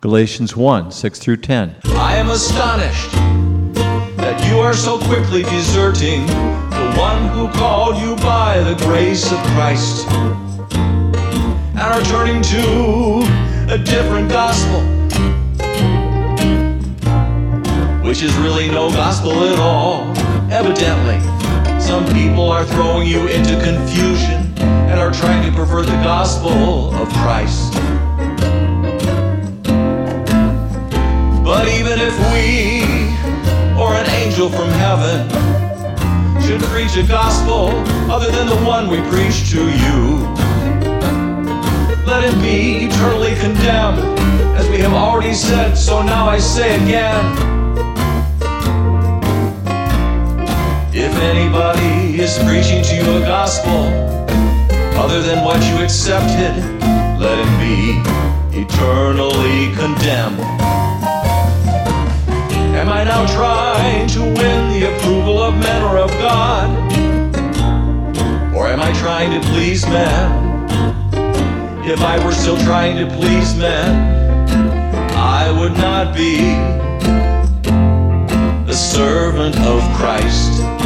Galatians 1, 6 through 10. I am astonished that you are so quickly deserting the one who called you by the grace of Christ and are turning to a different gospel, which is really no gospel at all. Evidently, some people are throwing you into confusion and are trying to pervert the gospel of Christ. But even if we, or an angel from heaven, should preach a gospel other than the one we preach to you, let him be eternally condemned, as we have already said, so now I say again. If anybody is preaching to you a gospel other than what you accepted, let him be eternally condemned. Am I now trying to win the approval of men or of God? Or am I trying to please men? If I were still trying to please men, I would not be a servant of Christ.